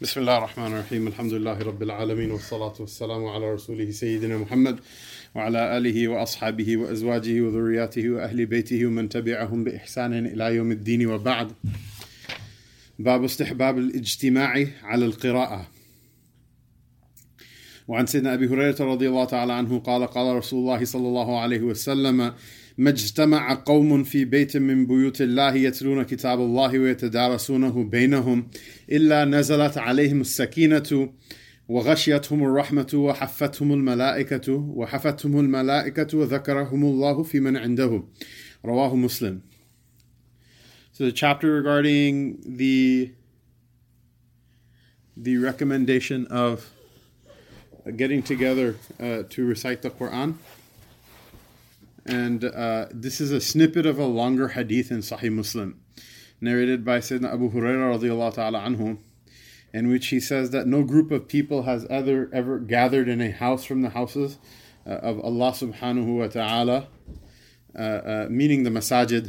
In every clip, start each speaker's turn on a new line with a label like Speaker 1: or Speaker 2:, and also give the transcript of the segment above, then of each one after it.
Speaker 1: بسم الله الرحمن الرحيم الحمد لله رب العالمين والصلاة والسلام على رسوله سيدنا محمد وعلى آله وأصحابه وأزواجه وذرياته وأهل بيته ومن تبعهم بإحسان إلى يوم الدين وبعد. باب استحباب الاجتماع على القراءة. وعن سيدنا أبي هريرة رضي الله تعالى عنه قال قال رسول الله صلى الله عليه وسلم: ما اجتمع قوم في بيت من بيوت الله يتلون كتاب الله ويتدارسونه بينهم إلا نزلت عليهم السكينة وغشيتهم الرحمة وحفتهم الملائكة وذكرهم الله في من عنده. رواه Muslim. So the chapter regarding the recommendation of getting together to recite the Quran. And this is a snippet of a longer hadith in Sahih Muslim, narrated by Sayyidina Abu Hurairah radiyallahu ta'ala anhu, in which he says that no group of people has ever gathered in a house from the houses of Allah subhanahu wa ta'ala, meaning the masajid,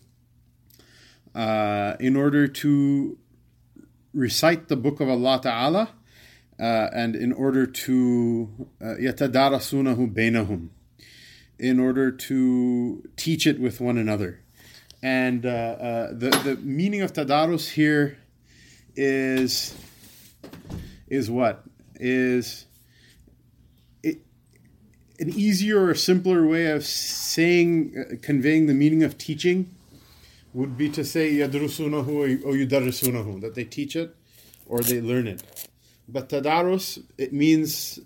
Speaker 1: in order to recite the book of Allah ta'ala, and in order to yatadarasunahu bainahum, in order to teach it with one another. And the meaning of tadarus here is what? Is it an easier or simpler way of conveying the meaning of teaching would be to say yadrusunahu or yudarrisunahu, that they teach it or they learn it. But tadarus, it means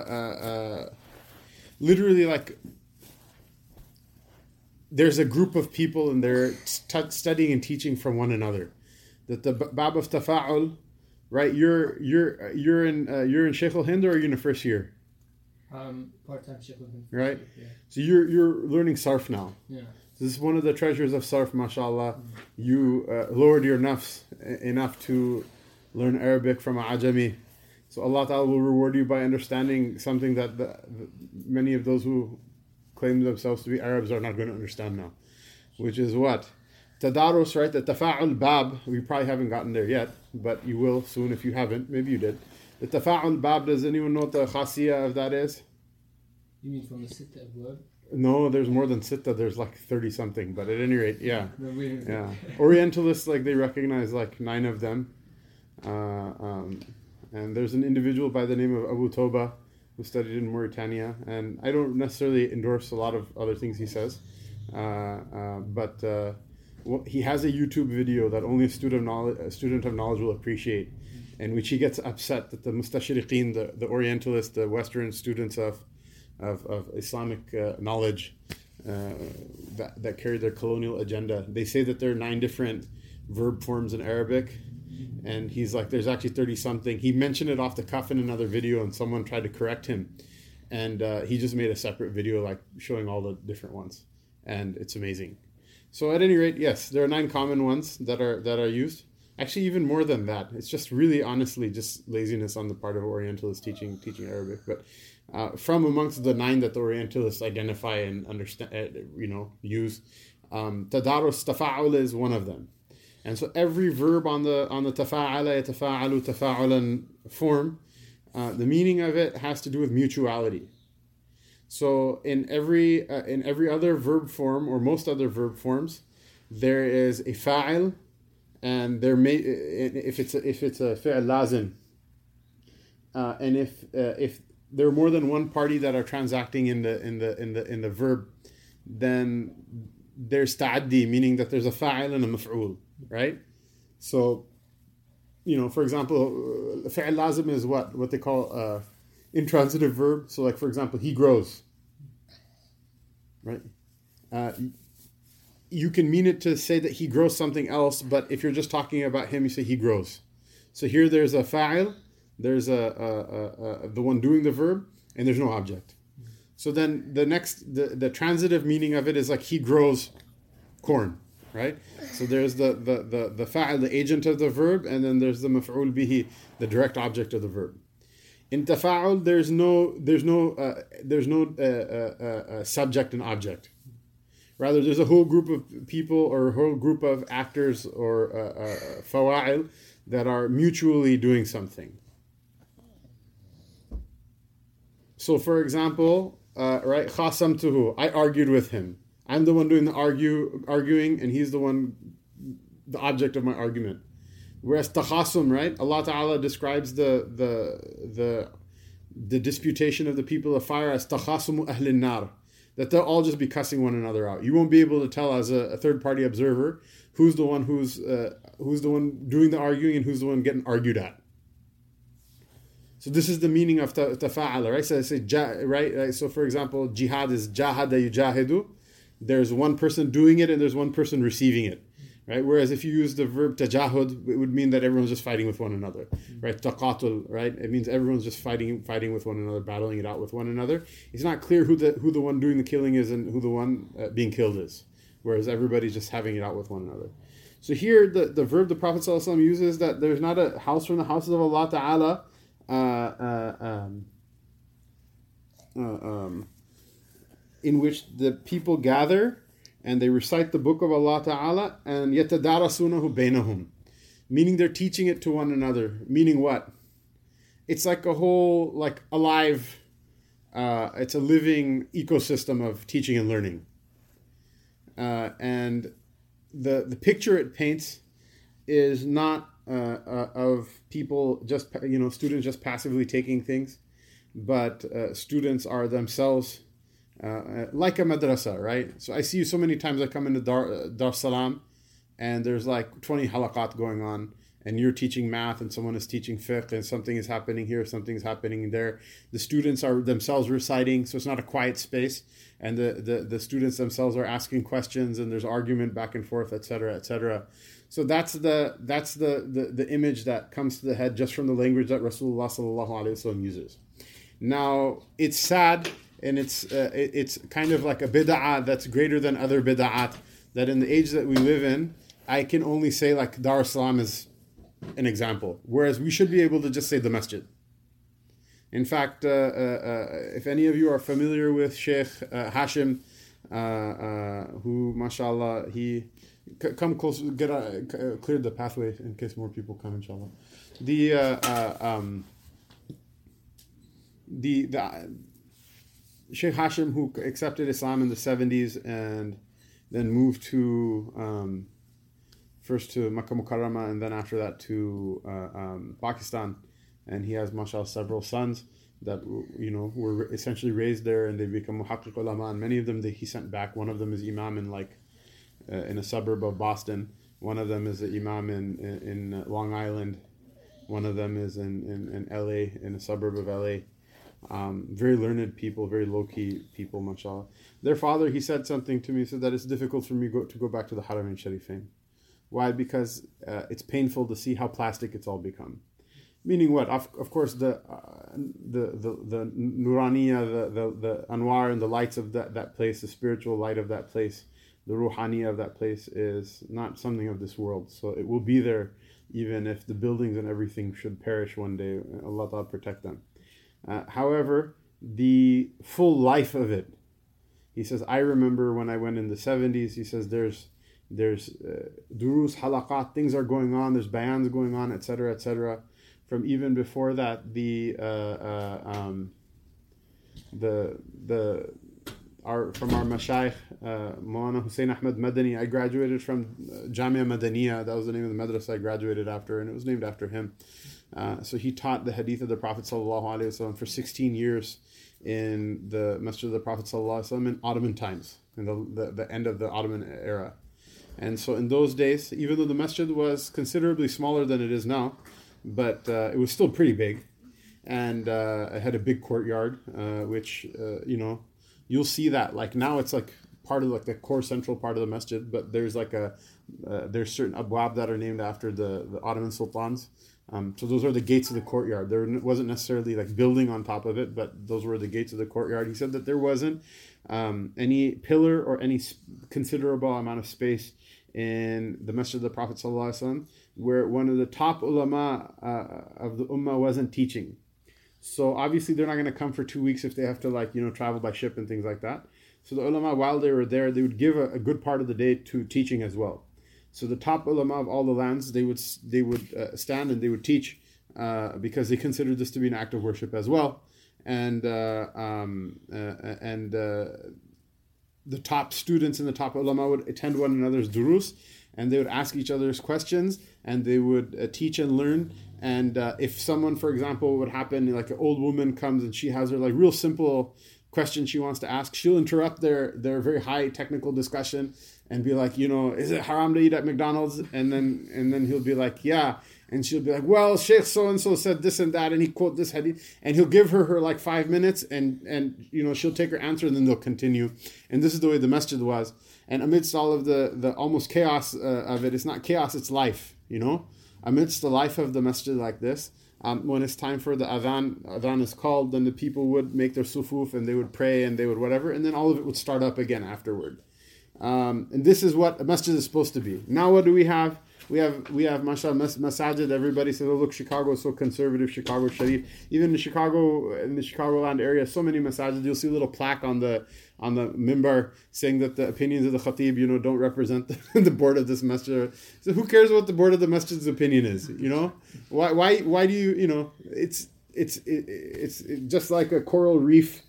Speaker 1: literally like there's a group of people and they're studying and teaching from one another. That the bab of tafa'ul, right? You're in Sheikh al-Hind, or are you in the first year?
Speaker 2: Part-time Sheikh al-Hind.
Speaker 1: Right.
Speaker 2: Yeah.
Speaker 1: So you're learning sarf now.
Speaker 2: Yeah.
Speaker 1: So this is one of the treasures of sarf, mashallah. You lowered your nafs enough to learn Arabic from a ajami. So Allah Ta'ala will reward you by understanding something that many of those who claim themselves to be Arabs are not going to understand now, which is what? Tadarus, right? The tafa'ul bab, we probably haven't gotten there yet, but you will soon if you haven't. Maybe you did. The tafa'ul bab, does anyone know what the khasiyah of that is?
Speaker 2: You mean from the Sitta abwab?
Speaker 1: No, there's more than Sitta, there's like 30 something, but at any rate, yeah.
Speaker 2: No,
Speaker 1: yeah. Orientalists, like they recognize like 9 of them. And there's an individual by the name of Abu Toba who studied in Mauritania, and I don't necessarily endorse a lot of other things he says, but he has a YouTube video that only a student of knowledge will appreciate, in which he gets upset that the mustashriqeen, the Orientalists, the Western students of Islamic knowledge that carry their colonial agenda, they say that there are 9 different verb forms in Arabic. And he's like, there's actually 30 something. He mentioned it off the cuff in another video, and someone tried to correct him. And he just made a separate video like showing all the different ones. And it's amazing. So at any rate, yes, there are 9 common ones that are used. Actually, even more than that. It's just really, honestly, just laziness on the part of Orientalists teaching Arabic. But from amongst the 9 that the Orientalists identify and understand, use, tadarus, tafa'ul is one of them. And so every verb on the tafa'ala, yatafa'alu, tafa'ulan form, the meaning of it has to do with mutuality. So in every other verb form, or most other verb forms, there is a fa'il, and if it's a fi'l lazim, and if there are more than one party that are transacting in the verb, then there's ta'addi, meaning that there's a fa'il and a maf'ul. Right? So, for example, fi'l lazim is what they call intransitive verb. So, like, for example, he grows. Right? You can mean it to say that he grows something else, but if you're just talking about him, you say he grows. So here there's a fa'il, there's the one doing the verb, and there's no object. So then the transitive meaning of it is like he grows corn. Right? So there's the fa'il, the agent of the verb, and then there's the maf'ul bihi, the direct object of the verb. In tafa'ul, there's no subject and object. Rather, there's a whole group of people or a whole group of actors or fawa'il that are mutually doing something. So, for example, right, khasamtuhu, I argued with him. I'm the one doing the arguing, and he's the one, the object of my argument. Whereas takhasum, right, Allah Ta'ala describes the disputation of the people of fire as takhasumu ahlin nar, that they'll all just be cussing one another out. You won't be able to tell as a third-party observer who's the one doing the arguing and who's the one getting argued at. So this is the meaning of tafa'ala, right? So I say, right? So for example, jihad is jahada yujahidu. There's one person doing it and there's one person receiving it, right? Whereas if you use the verb tajahud, it would mean that everyone's just fighting with one another, right? Taqatul, right? It means everyone's just fighting with one another, battling it out with one another. It's not clear who the one doing the killing is and who the one being killed is, whereas everybody's just having it out with one another. So here, the verb the Prophet ﷺ uses, that there's not a house from the houses of Allah Ta'ala in which the people gather and they recite the book of Allah Ta'ala, and yatadarasunahu bainahum, meaning they're teaching it to one another. Meaning what? It's like a whole, like alive, it's a living ecosystem of teaching and learning. And the picture it paints is not of people just, students just passively taking things, but students are themselves like a madrasa, right? So I see you so many times. I come into Dar Salam, and there's like 20 halaqat going on, and you're teaching math, and someone is teaching fiqh, and something is happening here, something's happening there. The students are themselves reciting, so it's not a quiet space, and the students themselves are asking questions, and there's argument back and forth, etc., etc. So that's the image that comes to the head just from the language that Rasulullah sallallahu alaihi wasallam uses. Now it's sad. And it's kind of like a bid'ah that's greater than other bid'at, that in the age that we live in, I can only say like Dar es Salaam is an example, whereas we should be able to just say the masjid. In fact, if any of you are familiar with Sheikh Hashim, who, mashallah, he come close, cleared the pathway in case more people come, inshallah. The Sheikh Hashim, who accepted Islam in the 70s and then moved to first to Makkah Mukarramah and then after that to Pakistan, and he has, mashallah, several sons that were essentially raised there, and they become muhaqqiq ulama, and many of them he sent back. One of them is imam in a suburb of Boston. One of them is an imam in Long Island. One of them is in LA, in a suburb of LA. Very learned people, very low-key people, mashallah. Their father, he said something to me, he said that it's difficult for me to go back to the Haramain Sharifain. Why? Because it's painful to see how plastic it's all become. Meaning what? Of course, the nuraniya, the anwar and the lights of that place, the spiritual light of that place, the ruhaniya of that place is not something of this world. So it will be there even if the buildings and everything should perish one day. Allah Ta'ala protect them. However, the full life of it, he says, I remember when I went in the 70s, he says there's durus, halaqat, things are going on, there's bayans going on, etc., etc. From even before that, from our mashayikh, Maulana Hussein Ahmed Madani, I graduated from Jamia Madaniya. That was the name of the madrasa I graduated after, and it was named after him. So he taught the hadith of the Prophet ﷺ for 16 years in the Masjid of the Prophet ﷺ in Ottoman times, in the end of the Ottoman era. And so in those days, even though the masjid was considerably smaller than it is now, but it was still pretty big, and it had a big courtyard, which you'll see that like now it's like part of like the core central part of the masjid, but there's like there's certain abwab that are named after the Ottoman sultans. So those are the gates of the courtyard. There wasn't necessarily like building on top of it, but those were the gates of the courtyard. He said that there wasn't any pillar or any considerable amount of space in the Masjid of the Prophet ﷺ where one of the top ulama of the ummah wasn't teaching. So obviously they're not going to come for 2 weeks if they have to travel by ship and things like that. So the ulama, while they were there, they would give a good part of the day to teaching as well. So the top ulama of all the lands, they would stand and they would teach because they considered this to be an act of worship as well. And the top students and the top ulama would attend one another's durus, and they would ask each other's questions, and they would teach and learn. And if someone, for example, would happen, like an old woman comes and she has her like real simple question she wants to ask, she'll interrupt their very high technical discussion and be like, is it haram to eat at McDonald's? And then he'll be like, yeah. And she'll be like, well, Sheikh so-and-so said this and that, and he quote this hadith. And he'll give her like 5 minutes, and she'll take her answer, and then they'll continue. And this is the way the masjid was. And amidst all of the almost chaos of it, it's not chaos, it's life, Amidst the life of the masjid like this, when it's time for the adhan is called, then the people would make their sufuf, and they would pray, and they would whatever, and then all of it would start up again afterward. And this is what a masjid is supposed to be. Now what do we have? We have mashallah masajid. Everybody says, oh look, Chicago is so conservative, Chicago Sharif. Even in the Chicagoland area, so many masajid, you'll see a little plaque on the mimbar saying that the opinions of the khatib, don't represent the board of this masjid. So who cares what the board of the masjid's opinion is? Why do you it's just like a coral reef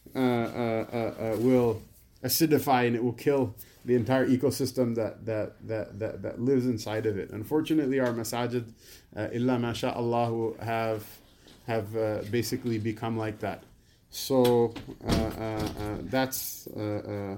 Speaker 1: will acidify, and it will kill the entire ecosystem that lives inside of it. Unfortunately, our masajid, illa masha'Allah, have basically become like that. So that's the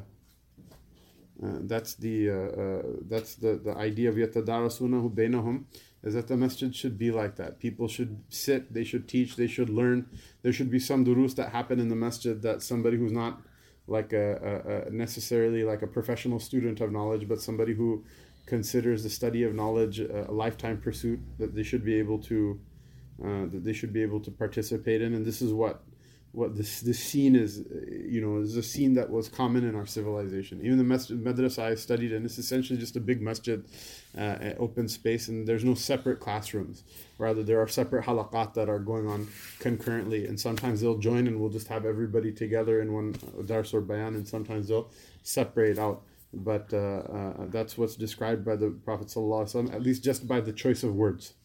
Speaker 1: idea of yatadarasunahu bainahum, is that the masjid should be like that. People should sit, they should teach, they should learn. There should be some durus that happen in the masjid that somebody who's not like necessarily like a professional student of knowledge, but somebody who considers the study of knowledge a lifetime pursuit, that they should be able to participate in. And this is what this scene is, is a scene that was common in our civilization. Even the madrasa I studied in, it's essentially just a big masjid, open space, and there's no separate classrooms. Rather, there are separate halaqat that are going on concurrently, and sometimes they'll join and we'll just have everybody together in one dars or bayan, and sometimes they'll separate out. But that's what's described by the Prophet ﷺ, at least just by the choice of words.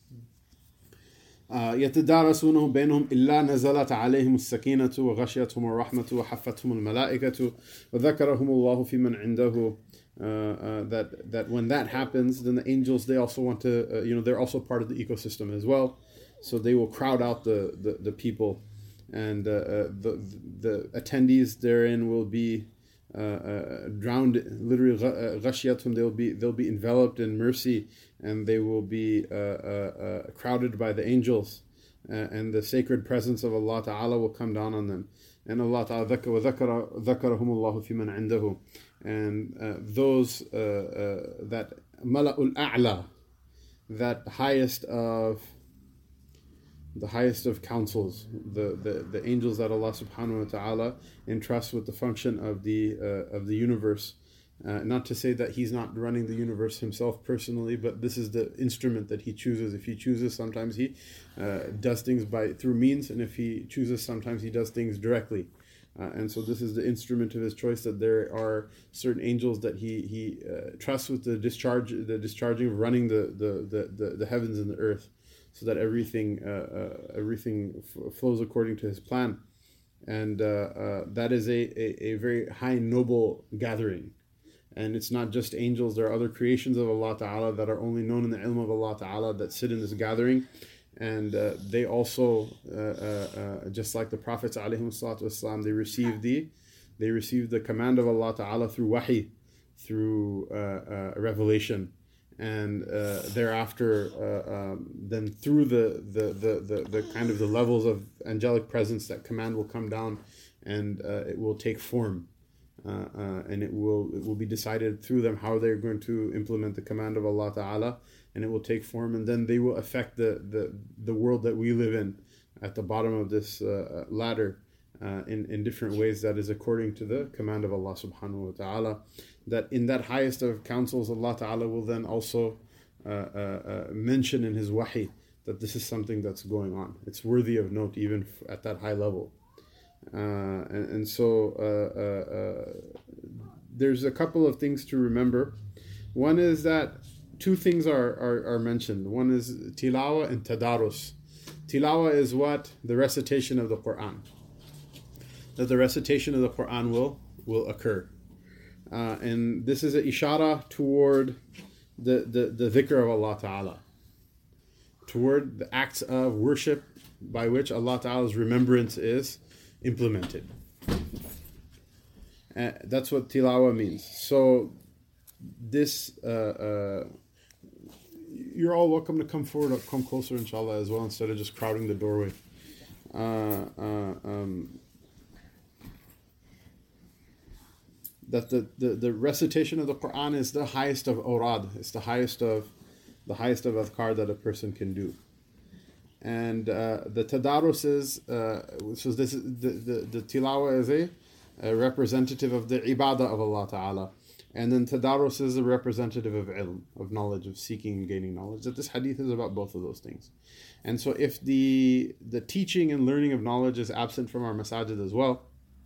Speaker 1: يتدارسونه بينهم إلا نزلت عليهم السكينة وغشيتهم الرحمة وحفتهم الملائكة وذكرهم الله في من عنده. That when that happens, then the angels, they also want to, they're also part of the ecosystem as well. So they will crowd out the people, and the attendees therein will be drowned, literally غشيتهم, they'll be enveloped in mercy, and they will be crowded by the angels, and the sacred presence of Allah Ta'ala will come down on them. And Allah Ta'ala ذكرهم الله في من عنده, and those that mala'ul a'la, that the highest of councils, the angels that Allah Subhanahu wa Ta'ala entrusts with the function of the universe. Not to say that He's not running the universe Himself personally, but this is the instrument that He chooses. If He chooses, sometimes He does things through means, and if He chooses, sometimes He does things directly. And so this is the instrument of His choice, that there are certain angels that He trusts with the discharging of running the heavens and the earth, so that everything flows according to His plan. And that is a very high, noble gathering. And it's not just angels, there are other creations of Allah Ta'ala that are only known in the ilm of Allah Ta'ala that sit in this gathering. And they also, just like the Prophets ﷺ, they received the command of Allah Ta'ala through wahi, through revelation. And thereafter, then through the kind of the levels of angelic presence, that command will come down, and it will take form. And it will be decided through them how they're going to implement the command of Allah Ta'ala, and it will take form, and then they will affect the world that we live in at the bottom of this ladder in different ways. That is according to the command of Allah Subhanahu wa Ta'ala. That in that highest of councils, Allah Ta'ala will then also mention in His wahi that this is something that's going on. It's worthy of note even at that high level. So there's a couple of things to remember. One is that two things are mentioned. One is tilawa and tadarus. Tilawa is what? The recitation of the Quran. That the recitation of the Quran will occur. And this is an ishara toward the dhikr of Allah Ta'ala. Toward the acts of worship by which Allah Ta'ala's remembrance is implemented. That's what tilawa means. So this, you're all welcome to come forward, come closer inshallah as well, instead of just crowding the doorway. That the recitation of the Quran is the highest of awrad. It's the highest of adhkar that a person can do. And the tadarus is so this is the tilawa is a representative of the ibadah of Allah Ta'ala, and then tadarus is a representative of ilm, of knowledge, of seeking and gaining knowledge. That this hadith is about both of those things. And so if the teaching and learning of knowledge is absent from our masajid as well,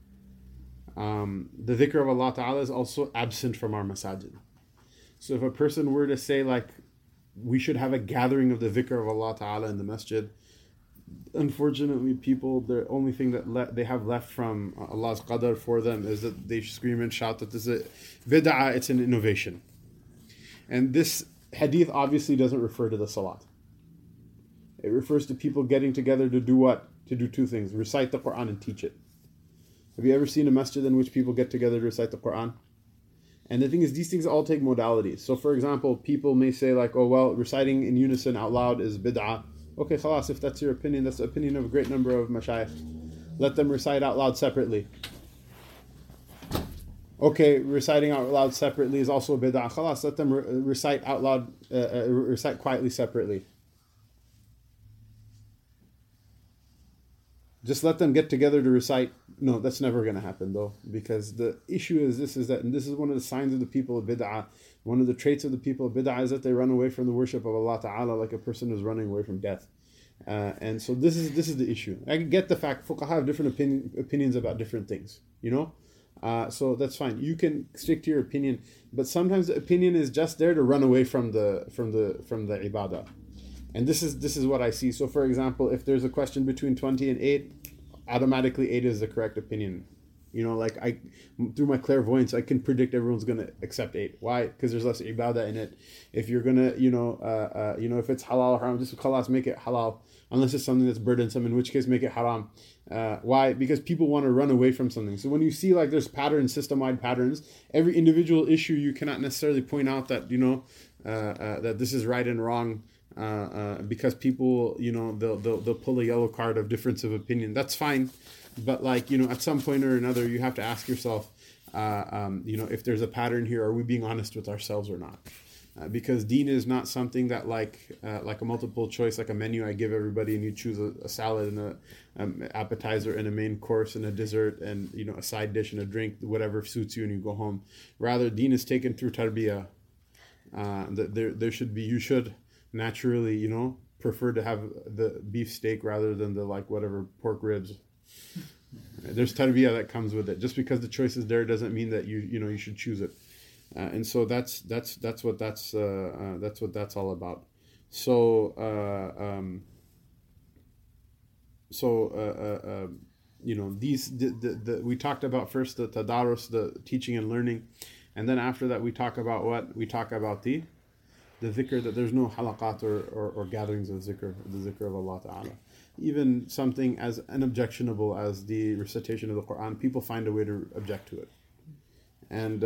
Speaker 1: the dhikr of Allah Ta'ala is also absent from our masajid. So if a person were to say like, we should have a gathering of the dhikr of Allah Ta'ala in the masjid, unfortunately people, the only thing that they have left from Allah's qadr for them is that they scream and shout that this is a bid'ah, it's an innovation. And this hadith obviously doesn't refer to the salat. It refers to people getting together to do what? To do two things: recite the Quran and teach it. Have you ever seen a masjid in which people get together to recite the Quran? And the thing is, these things all take modalities. So for example, people may say like, oh well, reciting in unison out loud is bid'ah. Okay, khalas, if that's your opinion, that's the opinion of a great number of mashayikh. Let them recite out loud separately. Okay, reciting out loud separately is also bid'ah. Khalas, let them recite out loud, recite quietly separately. Just let them get together to recite. No, that's never going to happen though, because the issue is that, and this is one of the signs of the people of bid'ah, one of the traits of the people of bid'ah is that they run away from the worship of Allah Ta'ala like a person is running away from death. And so this is the issue. I get the fact fuqaha have different opinions about different things, so that's fine. You can stick to your opinion, but sometimes the opinion is just there to run away from the ibadah. And this is what I see. So for example, if there's a question between 20 and 8, automatically 8 is the correct opinion. Like through my clairvoyance, I can predict everyone's going to accept 8. Why? Because there's less ibadah in it. If you're going to, if it's halal or haram, just khalas, make it halal. Unless it's something that's burdensome, in which case make it haram. Why? Because people want to run away from something. So when you see like there's patterns, system-wide patterns, every individual issue you cannot necessarily point out that, that this is right and wrong. Because people, they'll pull a yellow card of difference of opinion. That's fine, but at some point or another, you have to ask yourself, if there's a pattern here, are we being honest with ourselves or not? Because deen is not something that like a multiple choice, like a menu I give everybody, and you choose a salad and an appetizer and a main course and a dessert and a side dish and a drink, whatever suits you, and you go home. Rather, deen is taken through tarbiyah. You should naturally, prefer to have the beef steak rather than the whatever pork ribs. There's tarbiyah that comes with it. Just because the choice is there doesn't mean that you should choose it. And so that's what that's all about. So we talked about first the tadarus, the teaching and learning, and then after that we talk about what? We talk about the dhikr, that there's no halaqat or gatherings of the dhikr of Allah Ta'ala. Even something as unobjectionable as the recitation of the Quran, people find a way to object to it. And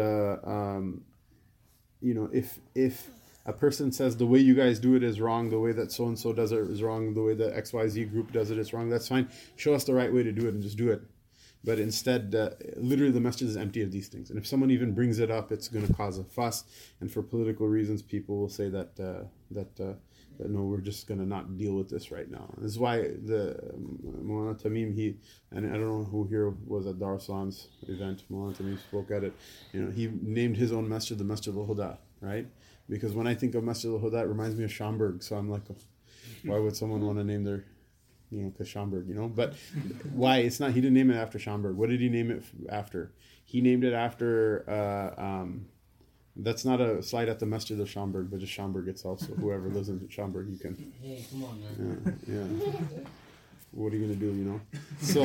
Speaker 1: if a person says the way you guys do it is wrong, the way that so and so does it is wrong, the way the XYZ group does it is wrong, that's fine. Show us the right way to do it and just do it. But instead, literally the masjid is empty of these things. And if someone even brings it up, it's going to cause a fuss. And for political reasons, people will say that no, we're just going to not deal with this right now. This is why the Mawlana Tamim, and I don't know who here was at Dar Salam's event, Mawlana Tamim spoke at it. He named his own masjid the Masjid al-Huda, right? Because when I think of Masjid al-Huda, it reminds me of Schaumburg. So I'm like, why would someone want to name their... because Schaumburg, but why? It's not, he didn't name it after Schaumburg. What did he name it after? He named it after That's not a slight at the Masjid of Schaumburg, but just Schaumburg itself. So whoever lives in Schaumburg, you can.
Speaker 2: Hey, come on, man.
Speaker 1: Yeah. What are you gonna do? So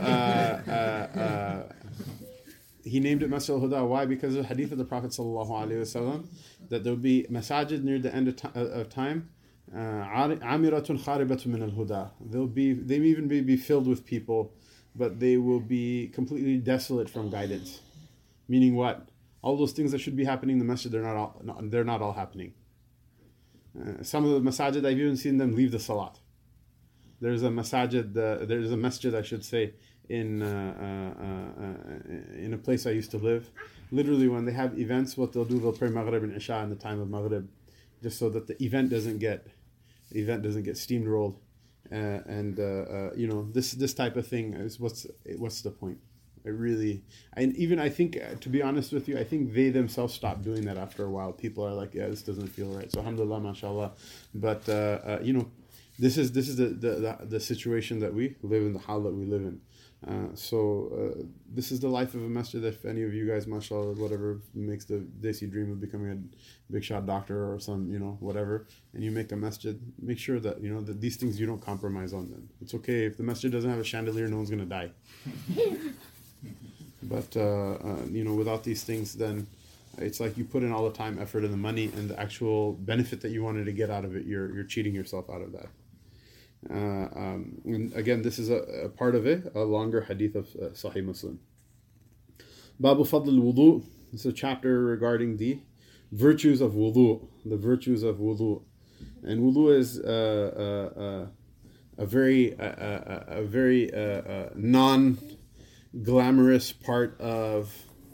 Speaker 1: he named it Masjid al-Huda. Why? Because of the hadith of the Prophet sallallahu alaihi wasallam that there will be masajid near the end of time. Amiratun kharibatun min al-huda. They may even be filled with people, but they will be completely desolate from guidance. Meaning what? All those things that should be happening in the masjid, they're not all happening. Some of the masajid, I've even seen them leave the salat. There's a masjid, I should say, in a place I used to live. Literally, when they have events, what they'll do, they'll pray Maghrib and Isha in the time of Maghrib, just so that the event doesn't get steamrolled. This type of thing is what's the point? I think, to be honest with you, I think they themselves stopped doing that after a while. People are like, yeah, this doesn't feel right. So alhamdulillah, mashallah. But this is the situation that we live in, the hal that we live in. This is the life of a masjid. If any of you guys, mashallah, whatever, makes the desi dream of becoming a big shot doctor or some, whatever, and you make a masjid, make sure that, that these things you don't compromise on them. It's okay. If the masjid doesn't have a chandelier, no one's going to die. But, without these things, then it's like you put in all the time, effort, and the money, and the actual benefit that you wanted to get out of it, you're cheating yourself out of that. And again, this is a part of it, a longer hadith of Sahih Muslim. Babu Fadl al-Wudu. This is a chapter regarding the virtues of wudu. The virtues of wudu. And wudu is a very non-glamorous part of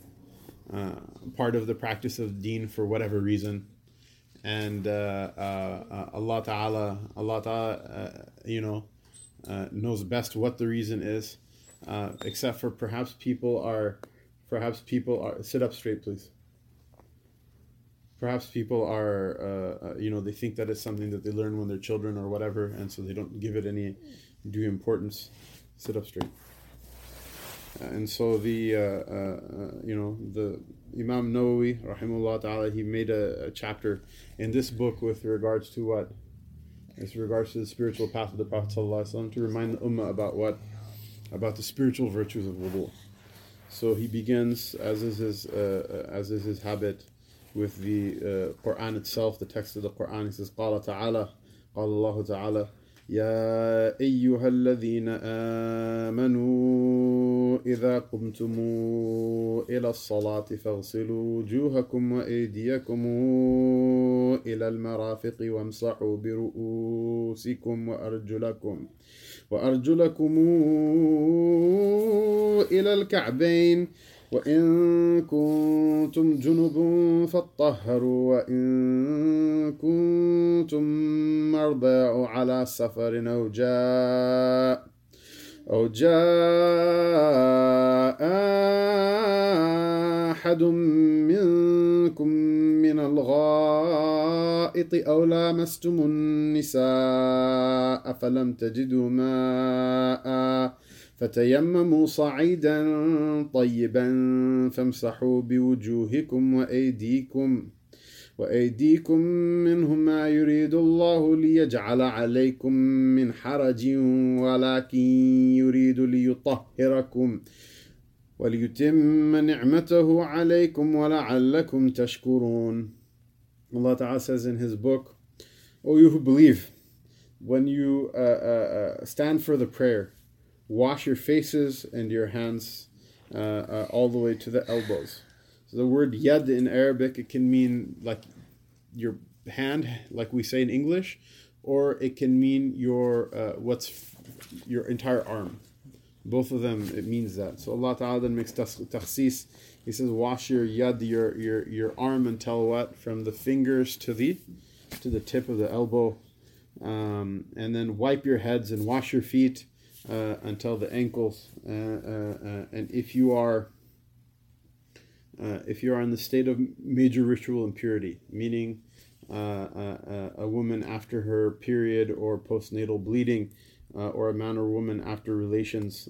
Speaker 1: the practice of deen for whatever reason. And Allah Ta'ala, knows best what the reason is, except for perhaps people are, sit up straight, please. Perhaps people are, they think that it's something that they learn when they're children or whatever, and so they don't give it any due importance. Sit up straight. And so the Imam Nawawi, rahimahullah ta'ala, he made a chapter in this book with regards to what? With regards to the spiritual path of the Prophet sallallahu alaihi wasallam, to remind the ummah about what? About the spiritual virtues of wudu. So he begins, as is his habit, with the Quran itself, the text of the Quran. He says, قال تعالى, قال الله تعالى, يا أيها الذين آمنوا إذا قمتم إلى الصلاة فاغسلوا وجوهكم وأيديكم إلى المرافق وامسحوا برؤوسكم وأرجلكم إلى الكعبين وإن كنتم جنب فاطهروا وإن كنتم مرضى أو على سفر أو جاء أحد منكم من الغائط أو لامستم النساء فلم تجدوا ماء فتيمموا صعيدا طيبا فامسحوا بوجوهكم وأيديكم منه ما يريد الله ليجعل عليكم من حرج ولكن يريد ليطهركم وليتم نعمته عليكم ولعلكم تشكرون. Allah Ta'ala says in His book, O you who believe, when you stand for the prayer, wash your faces and your hands all the way to the elbows. So the word yad in Arabic, it can mean like your hand, like we say in English, or it can mean your entire arm. Both of them, it means that. So Allah Ta'ala then makes takhsis. He says, wash your yad, your arm, until what? From the fingers to the tip of the elbow, and then wipe your heads and wash your feet until the ankles. And if you are in the state of major ritual impurity, meaning a woman after her period or postnatal bleeding, or a man or woman after relations,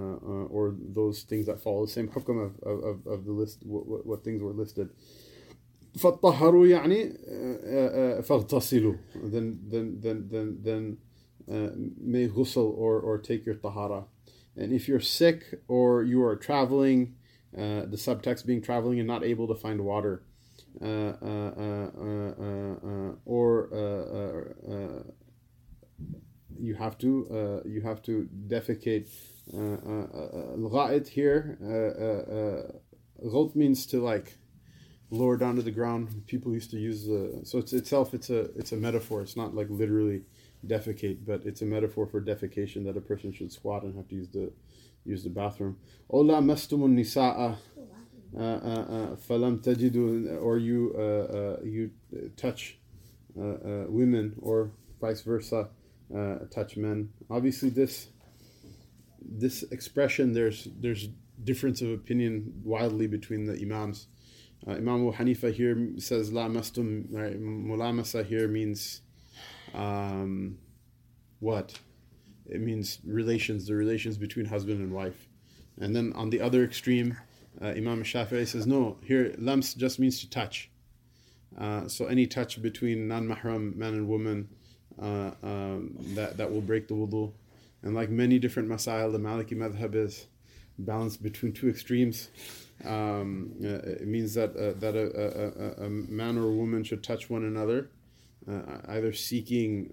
Speaker 1: or those things that follow the same hukm of the list, what things were listed. فَطَّهَّرُوا يعني فَاغْتَصِلُوا. Then may ghusl or take your tahara. And if you're sick or you are traveling, the subtext being traveling and not able to find water, or you have to defecate. Al-gha'it here, ghult means to like lower down to the ground. People used to use so it's a metaphor. It's not like literally defecate, but it's a metaphor for defecation, that a person should squat and have to use the bathroom. Ola mastumun nisaa falam tajidu, or you touch women, or vice versa, touch men. Obviously this expression, there's difference of opinion wildly between the imams. Imam Abu Hanifa here says la mastum, right? Mulamasa here means what? It means relations, the relations between husband and wife. And then on the other extreme, Imam Shafi'i says no, here lams just means to touch. So any touch between non-mahram man and woman, that will break the wudu. And like many different masail, the Maliki madhab is balanced between two extremes. It means that a man or a woman should touch one another, either seeking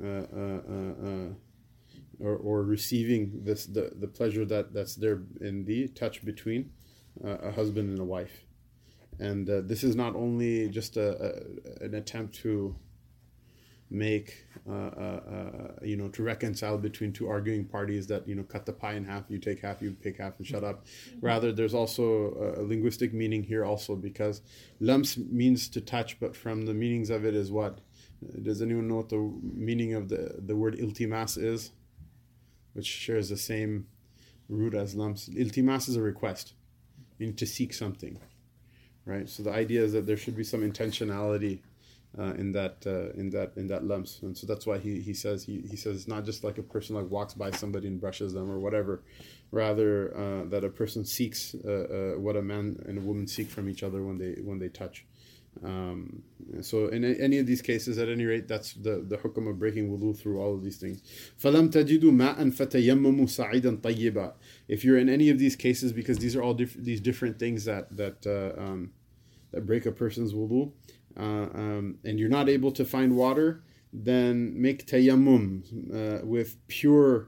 Speaker 1: or receiving the pleasure that's there in the touch between a husband and a wife. And this is not only just an attempt to make to reconcile between two arguing parties, that cut the pie in half, you take half, you pick half, and shut up. Rather, there's also a linguistic meaning here also, because lams means to touch, but from the meanings of it is what? Does anyone know what the meaning of the word iltimas is, which shares the same root as lams? Iltimas is a request, meaning to seek something, right? So the idea is that there should be some intentionality in that lams. And so that's why he says it's not just like a person like walks by somebody and brushes them or whatever, rather that a person seeks what a man and a woman seek from each other when they touch. So in any of these cases, at any rate, that's the hukm of breaking wudu through all of these things. فَلَمْ تَجِدُوا مَاءً فَتَيَمَّمُوا صَعِيدًا طَيِّبًا. If you're in any of these cases, because these are all these different things that break a person's wudu, and you're not able to find water, then make tayammum with pure,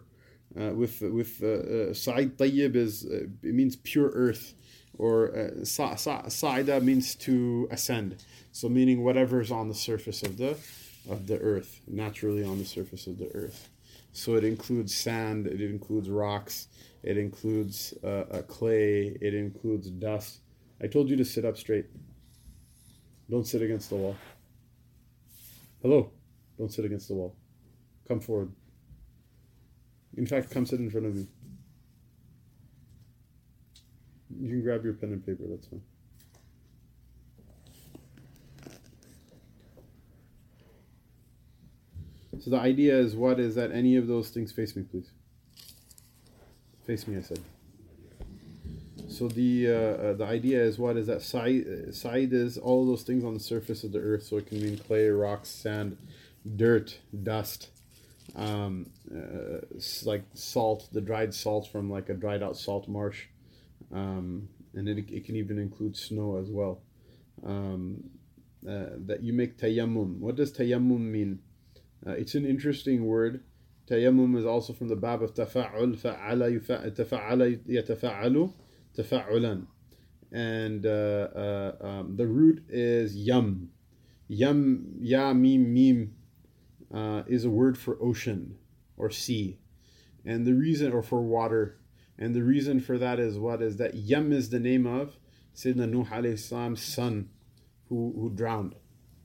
Speaker 1: sa'id tayyib it means pure earth, or sa'ida means to ascend, so meaning whatever's on the surface of the earth, naturally on the surface of the earth. So it includes sand, it includes rocks, it includes clay, it includes dust. I told you to sit up straight. Don't sit against the wall. Hello. Don't sit against the wall. Come forward. In fact, come sit in front of me. You can grab your pen and paper, that's fine. So the idea is what? Is that any of those things, face me please. Face me, I said. So the idea is what? Is that sa'id is all those things on the surface of the earth. So it can mean clay, rocks, sand, dirt, dust, like salt, the dried salt from like a dried out salt marsh, and it can even include snow as well. That you make tayammum. What does tayammum mean? It's an interesting word. Tayammum is also from the bab of tafa'ul, fa'ala yatafa'alu, tafa'ulan. And the root is yam. Yam, ya, mim, is a word for ocean or sea. And the reason, or for water. And the reason for that is what? Is that Yam is the name of Sayyidina Nuh alayhi salam's son who drowned.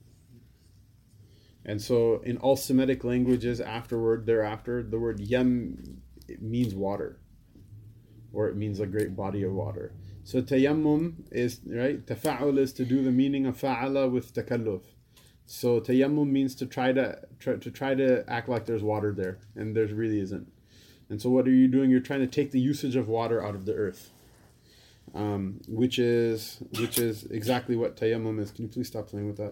Speaker 1: And so in all Semitic languages thereafter, the word Yam, it means water. Or it means a great body of water. So tayammum is, right? Tafa'ul is to do the meaning of fa'ala with takalluf. So tayammum means to try to act like there's water there, and there really isn't. And so what are you doing? You're trying to take the usage of water out of the earth. which is exactly what tayammum is. Can you please stop playing with that?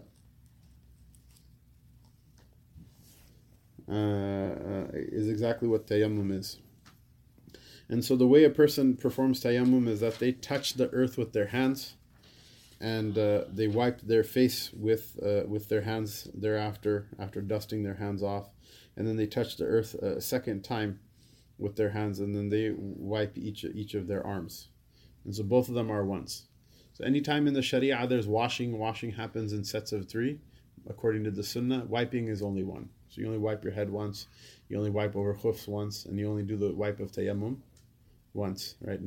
Speaker 1: Is exactly what tayammum is. And so the way a person performs tayammum is that they touch the earth with their hands, and they wipe their face with their hands thereafter, after dusting their hands off, and then they touch the earth a second time with their hands, and then they wipe each of their arms. And so both of them are once. So anytime in the Sharia there's washing happens in sets of 3. According to the Sunnah, wiping is only one. So you only wipe your head once, you only wipe over khufs once, and you only do the wipe of tayammum once, right?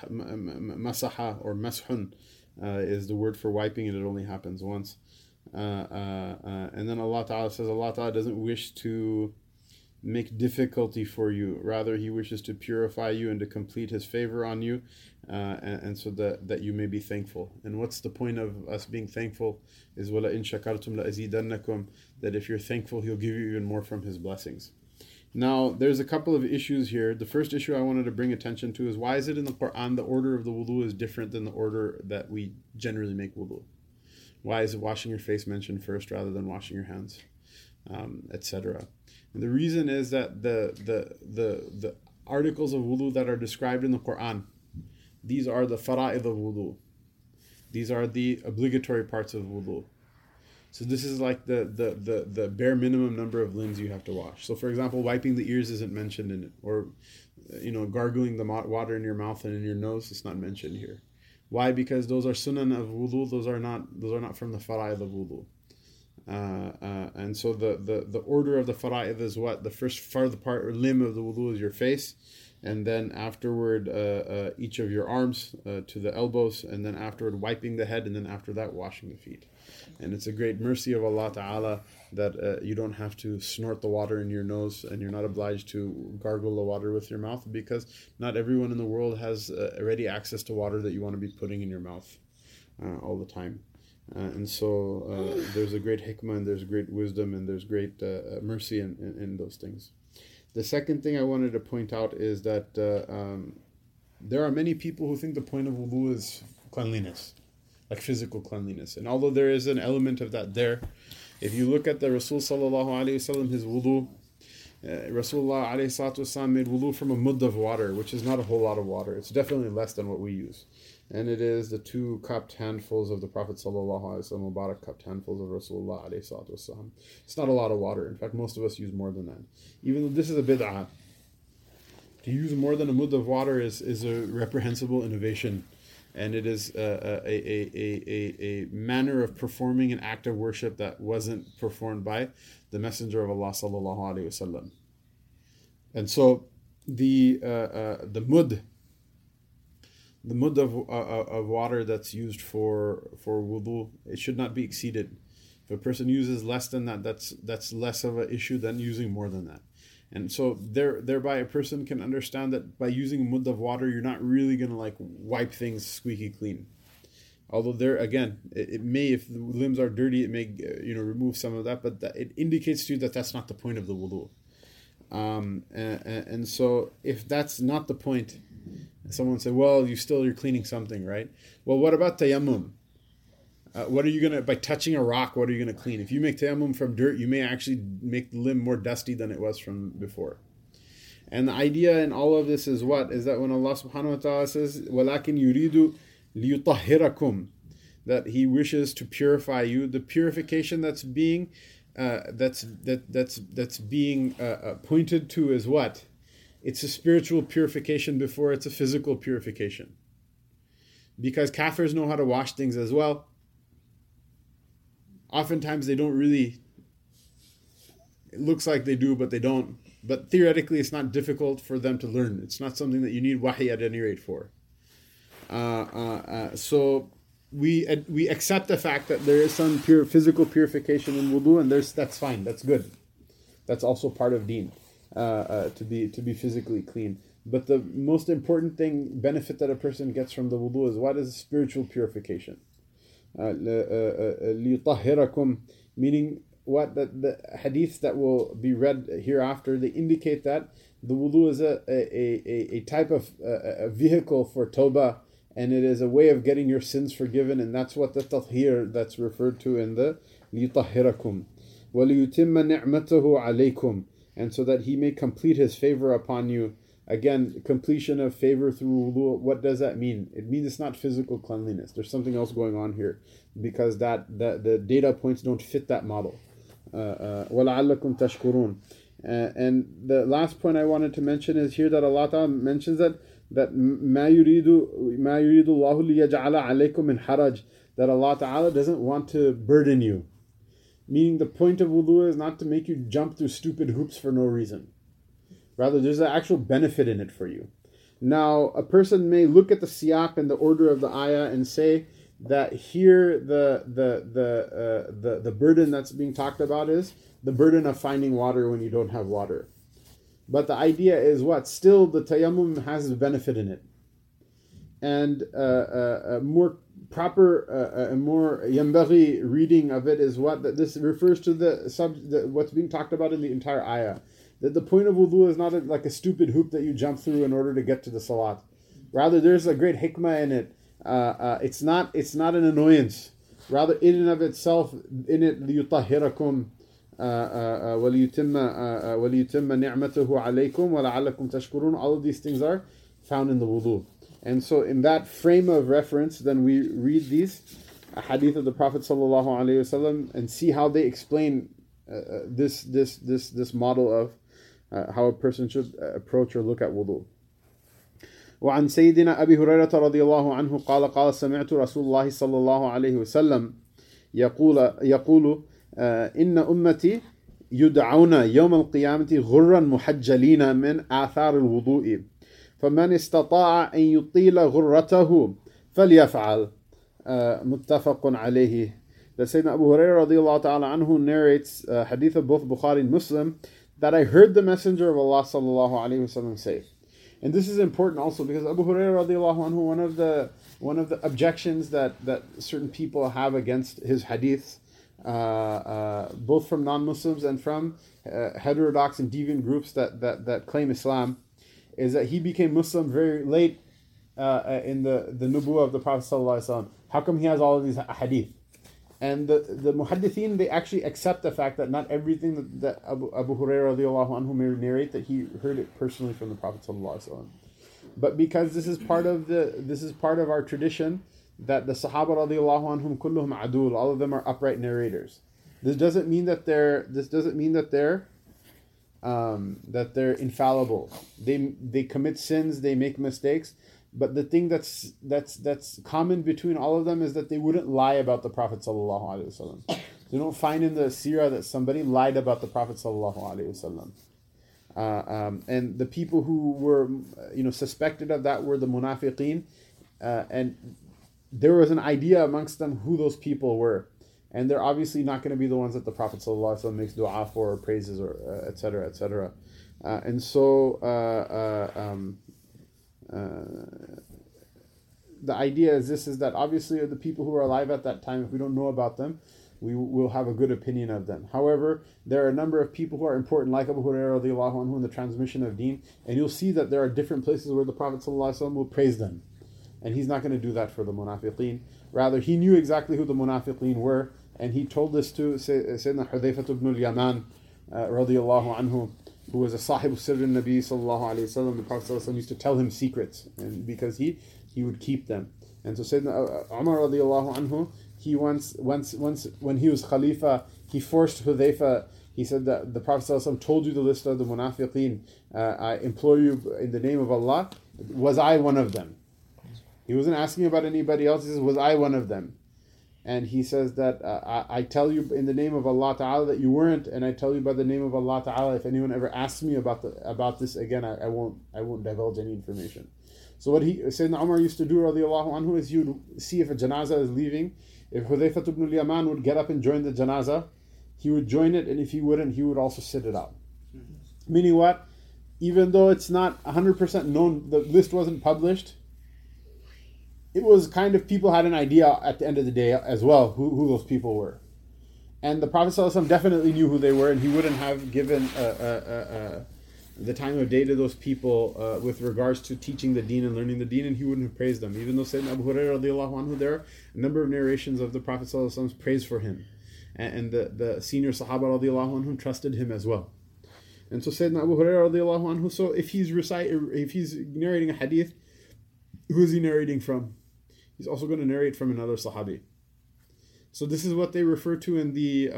Speaker 1: Masaha or mashun is the word for wiping, and it only happens once. And then Allah Ta'ala says Allah Ta'ala doesn't wish to make difficulty for you. Rather, He wishes to purify you and to complete His favor on you, and so that you may be thankful. And what's the point of us being thankful? Is وَلَئِن شَكَرْتُمْ لَأَزِيدَنَّكُمْ, that if you're thankful, He'll give you even more from His blessings. Now, there's a couple of issues here. The first issue I wanted to bring attention to is, why is it in the Quran the order of the wudu is different than the order that we generally make wudu? Why is washing your face mentioned first rather than washing your hands, etc.? And the reason is that the articles of wudu that are described in the Quran, these are the fara'id of wudu. These are the obligatory parts of wudu. So this is like the bare minimum number of limbs you have to wash. So for example, wiping the ears isn't mentioned in it, or gargling the water in your mouth and in your nose, it's not mentioned here. Why? Because those are sunan of wudu. Those are not from the fara'id of wudu. And so the order of the fara'id is what? The first farther part or limb of the wudu is your face, and then afterward each of your arms to the elbows, and then afterward wiping the head, and then after that washing the feet. And it's a great mercy of Allah Ta'ala that you don't have to snort the water in your nose, and you're not obliged to gargle the water with your mouth, because not everyone in the world has ready access to water that you want to be putting in your mouth all the time. And so there's a great hikmah, and there's great wisdom, and there's great mercy in those things. The second thing I wanted to point out is that there are many people who think the point of wudu is cleanliness, like physical cleanliness. And although there is an element of that there, if you look at the Rasul Sallallahu Alaihi Wasallam, his wudu, Rasulullah Alaihi Salatu Wasallam made wudu from a mudd of water, which is not a whole lot of water. It's definitely less than what we use. And it is the 2 cupped handfuls of the Prophet Sallallahu Alaihi Wasallam, Mubarak cupped handfuls of Rasulullah Alaihi Salatu Wasallam. It's not a lot of water. In fact, most of us use more than that. Even though this is a bid'ah, to use more than a mudd of water is a reprehensible innovation. And it is a manner of performing an act of worship that wasn't performed by the Messenger of Allah Sallallahu Alaihi Wasallam. And so the mudd of water that's used for wudu, it should not be exceeded. If a person uses less than that, that's less of an issue than using more than that. And so thereby a person can understand that by using a mudd of water, you're not really going to wipe things squeaky clean. Although there again, it may, if the limbs are dirty, it may remove some of that, but it indicates to you that that's not the point of the wudu. And so if that's not the point, someone said, well, you're cleaning something, right? Well, what about tayammum? What are you going to, by touching a rock, what are you going to clean? If you make tayammum from dirt, you may actually make the limb more dusty than it was from before. And the idea in all of this is what? Is that when Allah subhanahu wa ta'ala says, وَلَكِنْ يُرِيدُ لِيُطَهِّرَكُمْ, that He wishes to purify you, the purification that's being pointed to is what? It's a spiritual purification before it's a physical purification. Because kafirs know how to wash things as well. Oftentimes they don't really, it looks like they do, but they don't. But theoretically, it's not difficult for them to learn. It's not something that you need wahi at any rate for. So we accept the fact that there is some physical purification in wudu, and that's fine. That's good. That's also part of deen, to be physically clean. But the most important benefit that a person gets from the wudu is what is spiritual purification. لِيُطَهِّرَكُمْ, meaning what? The hadiths that will be read hereafter, they indicate that the wudu is a type of a vehicle for tawbah and it is a way of getting your sins forgiven, and that's what the tathir that's referred to in the لِيُطَهِّرَكُمْ وَلِيُتِمَّ نِعْمَتَهُ عَلَيْكُمْ, and so that he may complete his favor upon you. Again, completion of favor through wudu, what does that mean? It means it's not physical cleanliness. There's something else going on here, because the data points don't fit that model. وَلَعَلَّكُمْ تَشْكُرُونَ. And the last point I wanted to mention is here that Allah Ta'ala mentions that مَا يُرِيدُ اللَّهُ لِيَجْعَلَ عَلَيْكُمْ مِنْ حَرَجٍ, that Allah Ta'ala doesn't want to burden you. Meaning the point of wudu is not to make you jump through stupid hoops for no reason. Rather, there's an actual benefit in it for you. Now, a person may look at the siyaq and the order of the ayah and say that here the burden that's being talked about is the burden of finding water when you don't have water. But the idea is what? Still, the tayammum has a benefit in it. And a more proper, a more yambaghi reading of it is what? That this refers to what's being talked about in the entire ayah. That the point of wudu is not like a stupid hoop that you jump through in order to get to the salat. Rather, there's a great hikmah in it. It's not an annoyance. Rather, in and of itself, in it, لِيُطَهِّرَكُمْ وَلِيُتِمَّ نِعْمَتَهُ عَلَيْكُمْ وَلَعَلَّكُمْ تَشْكُرُونَ. All of these things are found in the wudu. And so in that frame of reference, then we read these hadith of the Prophet ﷺ and see how they explain this model of how a person should approach or look at wudu. وعن سيدنا أبي هريرة رضي الله عنه قال سمعت رسول الله صلى الله عليه وسلم يقول إن أمتي يدعون يوم القيامة غرا محجلين من آثار الوضوء فمن استطاع أن يطيل غرته فليفعل متفق عليه. That Sayyidina Abu Hurairah radiallahu ta'ala anhu narrates a hadith of both Bukhari and Muslim that I heard the Messenger of Allah sallallahu alayhi wasallam say. And this is important also because Abu Hurairah radiallahu anhu, one of the objections that certain people have against his hadiths, both from non-Muslims and from heterodox and deviant groups that claim Islam, is that he became Muslim very late in the nubuwah of the Prophet sallallahu alaihi wasallam. How come he has all of these hadith? And the muhaddithin, they actually accept the fact that not everything that Abu Hurairah radiallahu anhu may narrate that he heard it personally from the Prophet sallallahu alaihi wasallam. But because this is part of our tradition that the Sahaba radiallahu anhum kulluhum adul, all of them are upright narrators. This doesn't mean that they're infallible. They commit sins, they make mistakes. But the thing that's common between all of them is that they wouldn't lie about the Prophet sallallahu alaihi wasallam. You don't find in the seerah that somebody lied about the Prophet sallallahu alaihi wasallam. And the people who were, suspected of that were the munafiqeen, and there was an idea amongst them who those people were, and they're obviously not going to be the ones that the Prophet sallallahu alaihi wasallam makes du'a for or praises or etc. etc. And so. The idea is that obviously the people who are alive at that time, if we don't know about them, we will have a good opinion of them. However, there are a number of people who are important, like Abu Hurairah radiallahu anhu in the transmission of deen, and you'll see that there are different places where the Prophet sallallahu alaihi wasallam will praise them, and he's not going to do that for the munafiqeen. Rather, he knew exactly who the munafiqeen were, and he told this to Sayyidina Hudhayfah ibn al-Yaman radiallahu anhu, who was a sahib sirr Nabi sallallahu alayhi wasallam. The Prophet sallallahu used to tell him secrets, and because he would keep them. And so Sayyidina Umar radiallahu anhu, he once when he was Khalifa, he forced Hudhayfah. He said that the Prophet sallallahu told you the list of the munafiqeen. I implore you in the name of Allah, was I one of them? He wasn't asking about anybody else. He says, was I one of them? And he says that I tell you in the name of Allah Ta'ala that you weren't, and I tell you by the name of Allah Ta'ala, if anyone ever asks me about this again, I won't divulge any information. So what Sayyidina Umar used to do radiallahu anhu is he would see if a janazah is leaving. If Hudhayfah ibn al-Yaman would get up and join the janazah, he would join it, and if he wouldn't, he would also sit it out. Meaning what? Even though it's not 100% known, the list wasn't published, it was kind of, people had an idea at the end of the day as well who those people were. And the Prophet ﷺ definitely knew who they were, and he wouldn't have given the time of day to those people with regards to teaching the deen and learning the deen, and he wouldn't have praised them. Even though Sayyidina Abu Hurairah radiallahu anhu, there are a number of narrations of the Prophet sallallahu alaihi wasallam's praise for him. And the senior Sahaba radiallahu anhum trusted him as well. And so Sayyidina Abu Hurairah radiallahu anhu, so if he's narrating a hadith, who is he narrating from? He's also going to narrate from another Sahabi. So this is what they refer to in the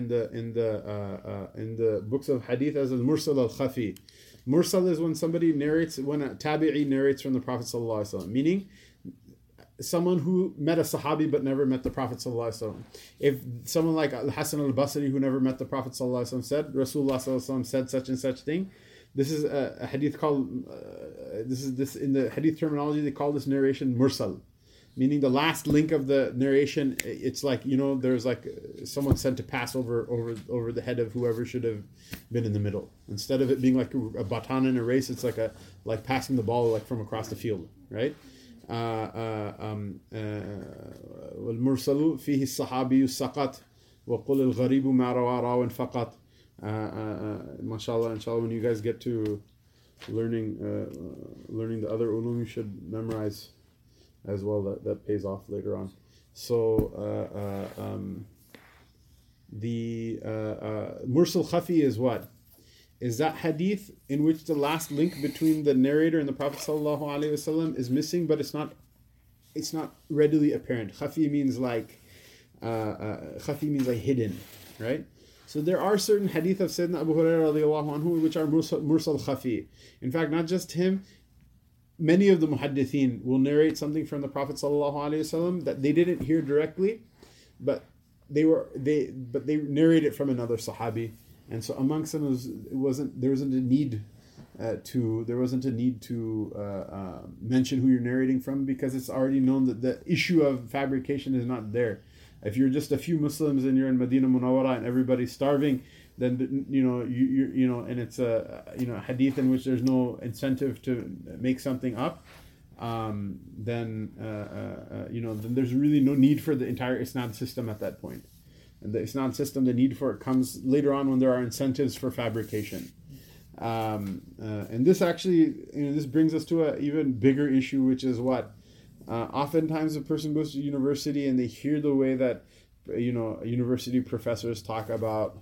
Speaker 1: books of hadith as al-mursal al-khafi. Mursal is when somebody narrates, when a tabi'i narrates from the Prophet sallallahu alaihi wasallam, meaning someone who met a Sahabi but never met the Prophet sallallahu alaihi wasallam. If someone like Al-Hasan al-Basri who never met the Prophet sallallahu alaihi wasallam said, Rasulullah sallallahu alaihi wasallam said such and such thing, this is a hadith called, this in the hadith terminology they call this narration mursal, meaning the last link of the narration. It's like, there's like someone sent to pass over the head of whoever should have been in the middle. Instead of it being like a baton in a race, it's like passing the ball like from across the field, right? والمرسل فيه الصحابي سقط وقل الغريب ما روى راو فقط. Mashallah, inshallah, when you guys get to learning the other ulum, you should memorize as well. That pays off later on. So the mursal khafi is what? Is that hadith in which the last link between the narrator and the Prophet sallallahu alaihi wasallam is missing, but it's not readily apparent. Khafi means like hidden, right? So there are certain hadith of Sayyidina Abu Hurairah radiallahu anhu which are mursal khafi. In fact, not just him, many of the muhaddithin will narrate something from the Prophet sallallahu alaihi wasallam that they didn't hear directly, but they narrate it from another sahabi. And so amongst them there wasn't a need to mention who you're narrating from, because it's already known that the issue of fabrication is not there. If you're just a few Muslims and you're in Medina Munawwara and everybody's starving, then and it's a hadith in which there's no incentive to make something up, then there's really no need for the entire isnad system at that point. And the isnad system, the need for it comes later on when there are incentives for fabrication. And this actually, this brings us to an even bigger issue, which is what? Oftentimes a person goes to university and they hear the way that, university professors talk about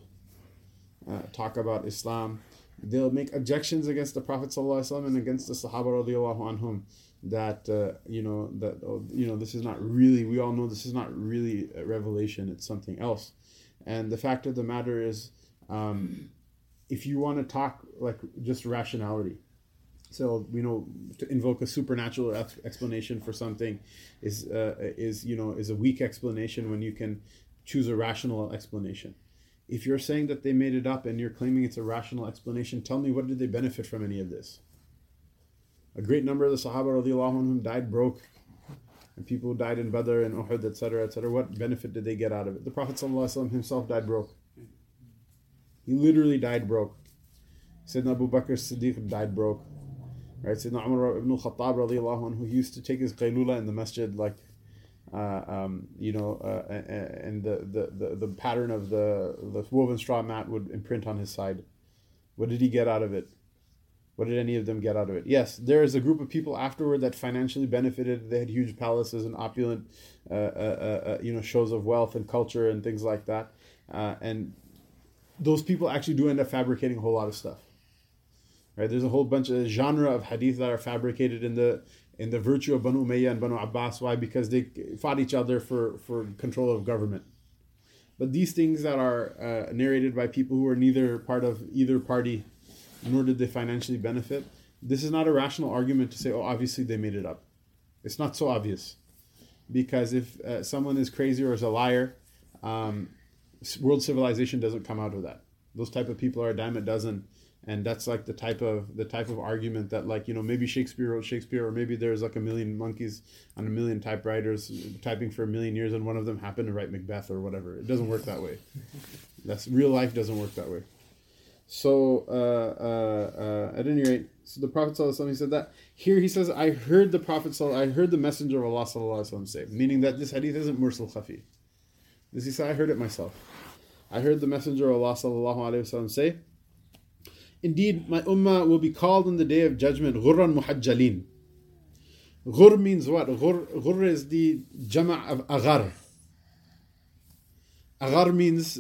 Speaker 1: Islam. They'll make objections against the Prophet ﷺ and against the Sahaba radiallahu anhum that this is not really, we all know this is not really a revelation, it's something else. And the fact of the matter is, if you want to talk like just rationality, so to invoke a supernatural explanation for something is a weak explanation when you can choose a rational explanation. If you're saying that they made it up and you're claiming it's a rational explanation, tell me, what did they benefit from any of this? A great number of the Sahaba radiallahu anhum died broke, and people who died in Badr and Uhud, etc., etc. What benefit did they get out of it? The Prophet ﷺ himself died broke. He literally died broke. Sayyidina Abu Bakr Siddiq died broke. Right? Sayyidina Umar ibn al-Khattab radiallahu anhu, he used to take his qaylula in the masjid, and the pattern of the woven straw mat would imprint on his side. What did he get out of it? What did any of them get out of it? Yes, there is a group of people afterward that financially benefited. They had huge palaces and opulent, shows of wealth and culture and things like that. And those people actually do end up fabricating a whole lot of stuff. Right? There's a whole bunch of genre of hadith that are fabricated in the virtue of Banu Umayyah and Banu Abbas. Why? Because they fought each other for control of government. But these things that are narrated by people who are neither part of either party, nor did they financially benefit, this is not a rational argument to say, oh, obviously they made it up. It's not so obvious. Because if someone is crazy or is a liar, world civilization doesn't come out of that. Those type of people are a dime a dozen. And that's like the type of argument that, like, maybe Shakespeare wrote Shakespeare, or maybe there's like a million monkeys on a million typewriters typing for a million years and one of them happened to write Macbeth or whatever. It doesn't work that way. That's real life doesn't work that way. So at any rate, so the Prophet ﷺ, he said that. Here he says, I heard the Messenger of Allah ﷺ say, meaning that this hadith isn't mursal khafi. He said, I heard it myself. I heard the Messenger of Allah ﷺ say, Indeed, my ummah will be called on the day of judgment غُرًّا مُحَجَّلِينَ. Ghur means what? Ghur is the jama' of aghar. Aghar means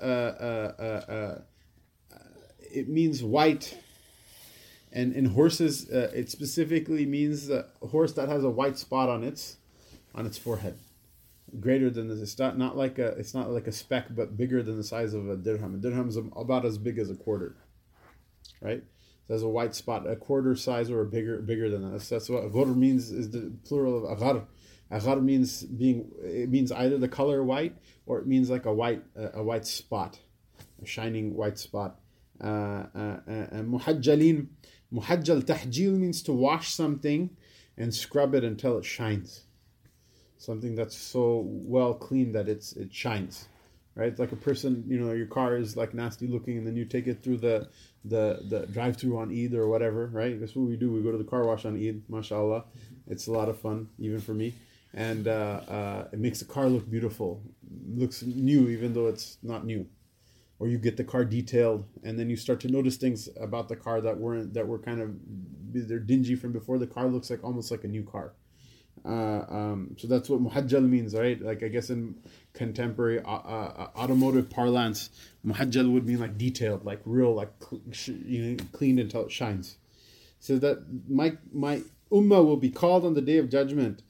Speaker 1: it means white, and in horses it specifically means a horse that has a white spot on its forehead, greater than this. It's not like a speck, but bigger than the size of a dirham. A dirham is about as big as a quarter, right? So there's a white spot, a quarter size or bigger than that. That's what ghur means, is the plural of aghar. Aghar means it means either the color white, or it means like a white spot, a shining white spot. Muhajjalin, muhajjal tahjil means to wash something and scrub it until it shines. Something that's so well clean that it shines, right? It's like a person, your car is like nasty looking, and then you take it through the drive-through on Eid or whatever, right? That's what we do. We go to the car wash on Eid, mashallah. It's a lot of fun, even for me. And it makes the car look beautiful, looks new even though it's not new. Or you get the car detailed, and then you start to notice things about the car that were kind of, they're dingy from before. The car looks like almost like a new car. So that's what muhajjal means, right? Like, I guess in contemporary automotive parlance, muhajjal would mean like detailed, like real, like cleaned until it shines. So that my ummah will be called on the day of judgment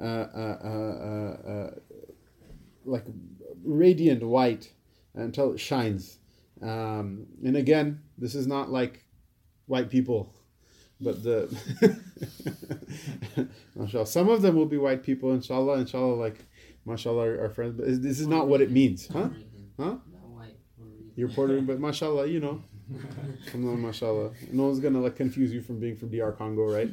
Speaker 1: like radiant white until it shines. And again, this is not like white people, but mashallah, some of them will be white people, inshallah, like, mashallah, our friends, but this is not what it means. Huh? You're Puerto Rican, but mashallah, mashallah, no one's gonna like confuse you from being from DR Congo, right?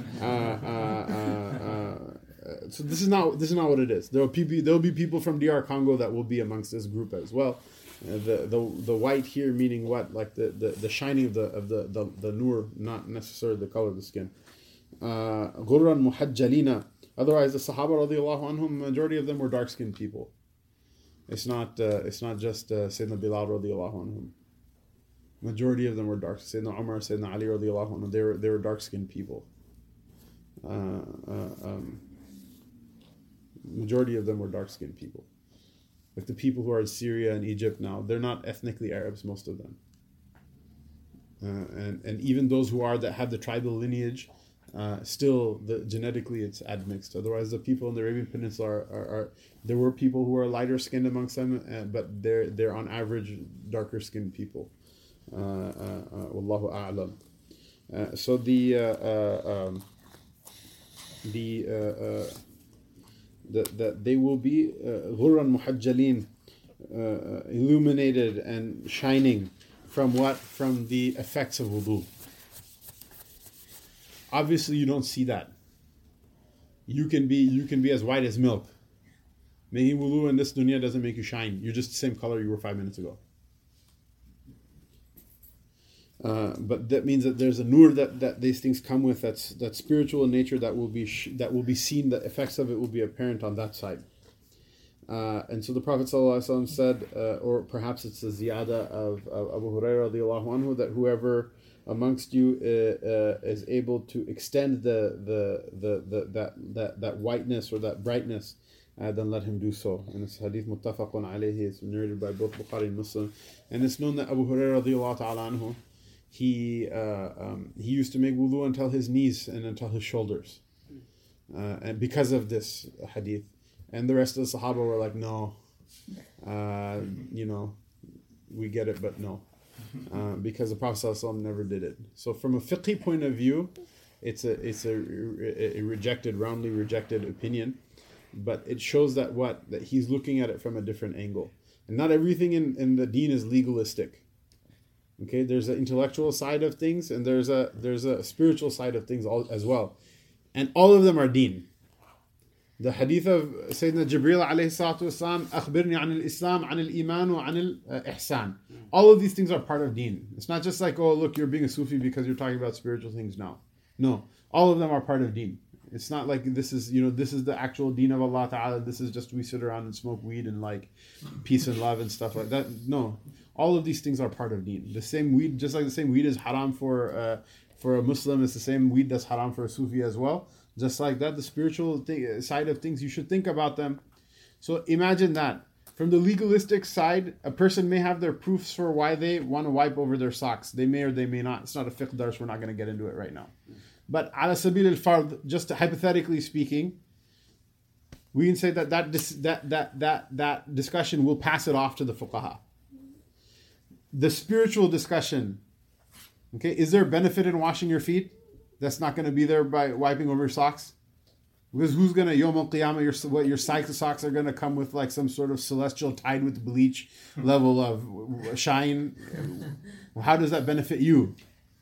Speaker 1: So this is not what it is. There'll be people from DR Congo that will be amongst this group as well. The white here meaning what? Like the shining of the nur, not necessarily the color of the skin. Ghurran muhajjalina. Otherwise, the Sahaba radiallahu anhum, majority of them were dark-skinned people. It's not just Sayyidina Bilal radiallahu anhum. Majority of them were dark. Sayyidina Umar, Sayyidina Ali radiallahu anhum, they were dark-skinned people. Majority of them were dark-skinned people. Like the people who are in Syria and Egypt now, they're not ethnically Arabs, most of them. And even those who are, that have the tribal lineage, still genetically it's admixed. Otherwise, the people in the Arabian Peninsula are there were people who are lighter skinned amongst them, but they're on average darker skinned people. Wallahu a'lam. So that they will be ghurran muhajjalin, illuminated and shining from what? From the effects of wudu. Obviously, you don't see that. You can be as white as milk. Making wudu in this dunya doesn't make you shine. You're just the same color you were 5 minutes ago. But that means that there's a nur that these things come with. That's spiritual in nature. That will be seen. The effects of it will be apparent on that side. And so the Prophet ﷺ said, or perhaps it's a ziyada of Abu Hurairah radiallahu anhu, that whoever amongst you is able to extend that whiteness or that brightness, then let him do so. And it's hadith muttafaqun alayhi. It's narrated by both Bukhari and Muslim. And it's known that Abu Hurairah radiallahu ta'ala anhu, he used to make wudu until his knees and until his shoulders, and because of this hadith. And the rest of the Sahaba were like, no, we get it, but no, because the Prophet ﷺ never did it. So from a fiqhi point of view, it's a roundly rejected opinion, but it shows that he's looking at it from a different angle. And not everything in the deen is legalistic. Okay, there's an intellectual side of things, and there's a spiritual side of things as well, and all of them are deen. The hadith of Sayyidina Jibreel alayhi salatu wasalam, أخبرني عن الإسلام عن الإيمان وعن الإحسان. All of these things are part of deen. It's not just like, oh look, you're being a Sufi because you're talking about spiritual things now. No, all of them are part of deen. It's not like this is the actual deen of Allah Ta'ala. This is just we sit around and smoke weed and like peace and love and stuff like that. No, All of these things are part of deen. The same weed, just like the same weed is haram for a Muslim, it's the same weed that's haram for a Sufi as well. Just like that, the spiritual side of things, you should think about them. So imagine that. From the legalistic side, a person may have their proofs for why they want to wipe over their socks. They may or they may not. It's not a fiqh dars. We're not going to get into it right now. But ala sabil al-fard, just hypothetically speaking, we can say that discussion will pass it off to the fuqaha. The spiritual discussion, okay, is there benefit in washing your feet? That's not going to be there by wiping over your socks. Because who's going to, Yom al-Qiyamah, your socks are going to come with like some sort of celestial tide with bleach level of shine. How does that benefit you?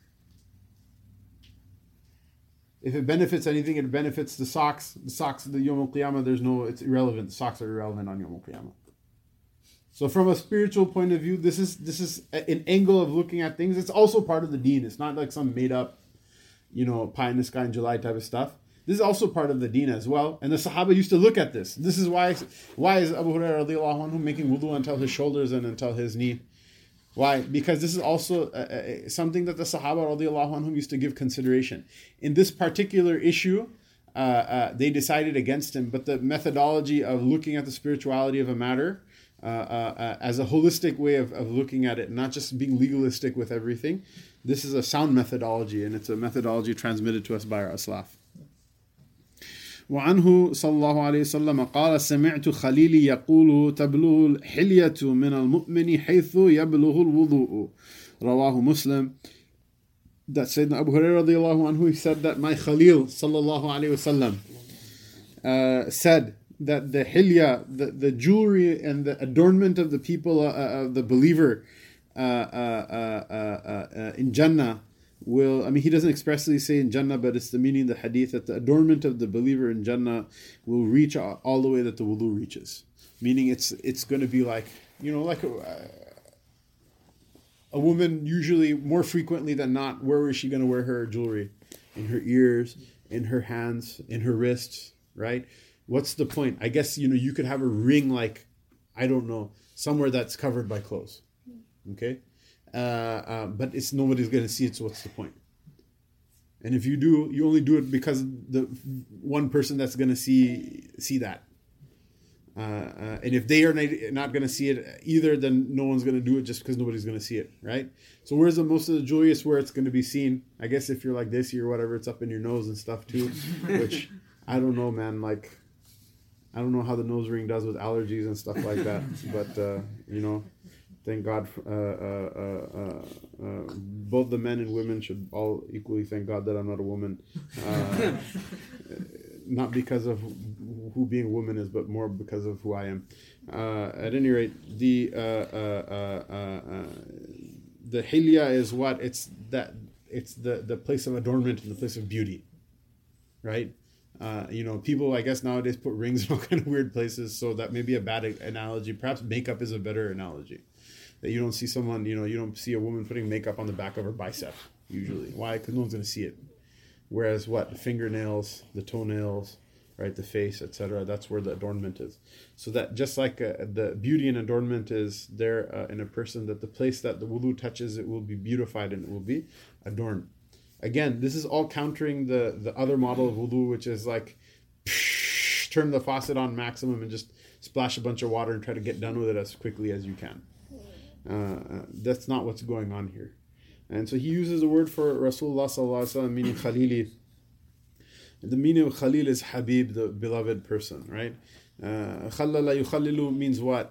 Speaker 1: If it benefits anything, it benefits the socks. The socks, the Yom al-Qiyamah, it's irrelevant. The socks are irrelevant on Yom al-Qiyamah. So from a spiritual point of view, this is an angle of looking at things. It's also part of the deen. It's not like some made up, pie in the sky in July type of stuff. This is also part of the deen as well. And the Sahaba used to look at this. This is why is Abu Hurairah radiallahu anhu making wudu until his shoulders and until his knee. Why? Because this is also something that the Sahaba radiallahu anhum used to give consideration. In this particular issue, they decided against him. But the methodology of looking at the spirituality of a matter as a holistic way of looking at it, not just being legalistic with everything, this is a sound methodology, and it's a methodology transmitted to us by our Aslaf. وعنه صلى الله عليه وسلم قال سمعت خليلي يقول تبلغ الحلية من المؤمن حيث يبلغ الوضوء رواه Muslim. That Sayyidina Abu Hurairah radiallahu anhu, he said that my Khalil sallallahu alayhi wasallam said that the hilya, the jewelry and the adornment of the people, of the believer in Jannah will, he doesn't expressly say in Jannah, but it's the meaning of the hadith that the adornment of the believer in Jannah will reach all the way that the wudu reaches. Meaning it's going to be like, like a woman usually more frequently than not, where is she going to wear her jewelry? In her ears, in her hands, in her wrists, right? What's the point? I guess, you could have a ring like, I don't know, somewhere that's covered by clothes. Okay? But nobody's going to see it, so what's the point? And if you do, you only do it because the one person that's going to see that. And if they are not going to see it either, then no one's going to do it just because nobody's going to see it, right? So where's the most of the jewelry is where it's going to be seen. I guess if you're like this or whatever, it's up in your nose and stuff too, which I don't know, man. Like, I don't know how the nose ring does with allergies and stuff like that, but thank God. Both the men and women should all equally thank God that I'm not a woman. Not because of who being a woman is, but more because of who I am. At any rate, the hilya is what? It's the place of adornment and the place of beauty, right? People, I guess nowadays put rings in all kind of weird places, so that may be a bad analogy. Perhaps makeup is a better analogy. That you don't see someone, you don't see a woman putting makeup on the back of her bicep, usually. Why? Because no one's going to see it. Whereas the fingernails, the toenails, right, the face, etc., that's where the adornment is. So that just like the beauty and adornment is there in a person, that the place that the wudu touches, it will be beautified and it will be adorned. Again, this is all countering the other model of wudu, which is like, turn the faucet on maximum and just splash a bunch of water and try to get done with it as quickly as you can. That's not what's going on here. And so he uses the word for Rasulullah sallallahu alaihi wasallam, meaning Khalili. The meaning of Khalil is Habib, the beloved person, right? Khallala yukhalilu means what?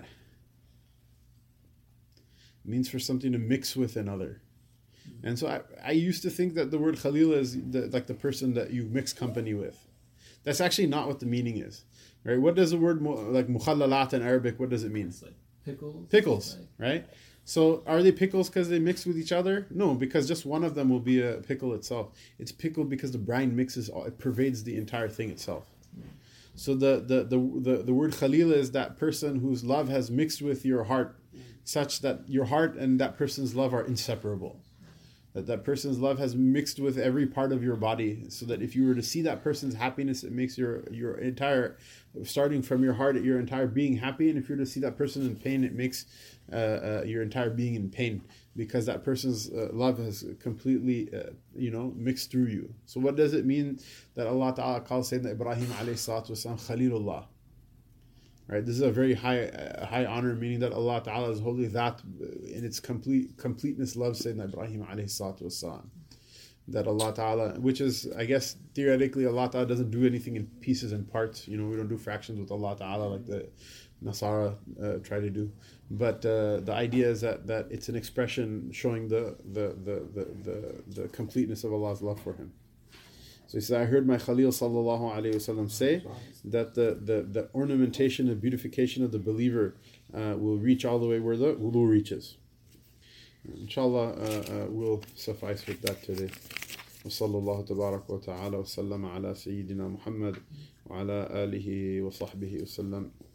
Speaker 1: It means for something to mix with another. And so I used to think that the word Khalil is like the person that you mix company with. That's actually not what the meaning is, right? What does the word like mukhallalat in Arabic, what does it mean?
Speaker 2: It's like pickles.
Speaker 1: Pickles, right? So are they pickles because they mix with each other? No, because just one of them will be a pickle itself. It's pickled because the brine mixes, it pervades the entire thing itself. So the word Khalil is that person whose love has mixed with your heart, such that your heart and that person's love are inseparable. that person's love has mixed with every part of your body, so that if you were to see that person's happiness, it makes your entire, starting from your heart, your entire being happy. And if you're to see that person in pain, it makes your entire being in pain, because that person's love has completely mixed through you. So what does it mean that Allah Ta'ala calls Sayyidina Ibrahim alayhi salatu wasalam Khalilullah? Right, this is a very high honor, meaning that Allah Ta'ala is holy, that in its completeness loves Sayyidina Ibrahim alayhi salatu wasalam. That Allah Ta'ala, which is, I guess, theoretically, Allah Ta'ala doesn't do anything in pieces and parts. We don't do fractions with Allah Ta'ala like the Nasara try to do. But the idea is that it's an expression showing the completeness of Allah's love for him. So he said, I heard my Khalil sallallahu alayhi wasallam say that the ornamentation and beautification of the believer will reach all the way where the wudu reaches. Inshallah, we'll suffice with that today. وصلى الله تبارك وتعالى وسلم على سيدنا محمد وعلى آله وصحبه وسلم.